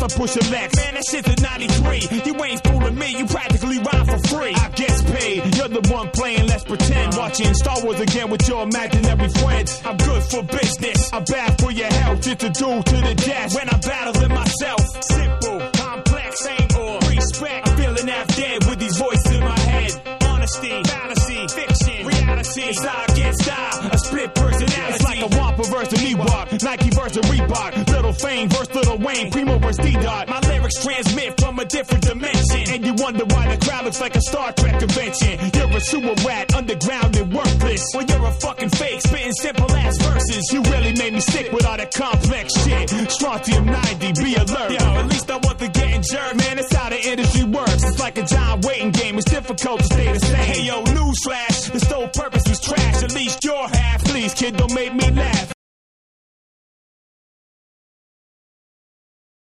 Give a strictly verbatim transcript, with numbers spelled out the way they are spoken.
I push a Lex. Man, that shit's a ninety-three. You ain't fooling me, you practically ride for free. I guess paid, you're the one playing, let's pretend. Watching Star Wars again with your imaginary friends. I'm good for business, I'm bad for your health. It's a duel to the death when I'm battling myself. Simple, complex, ain't all respect. I'm feeling half dead with these voices in my head. Honesty, fallacy, fiction, reality. It's I against I, a split personality. It's like a Wampa versus an Ewok, Nike versus Reebok, Little Fame versus Little Wayne, Primo versus D-Dot. My lyrics transmit from a different dimension, and you wonder why the crowd looks like a Star Trek convention. You're a sewer rat, underground and worthless. Well, you're a fucking fake, spitting simple ass verses. You really made me sick with all that complex shit. Strontium ninety, be alert. Yo, at least I wasn't getting jerked. Man, it's how the industry works. It's like a giant waiting game. It's difficult to stay the same. Hey, yo,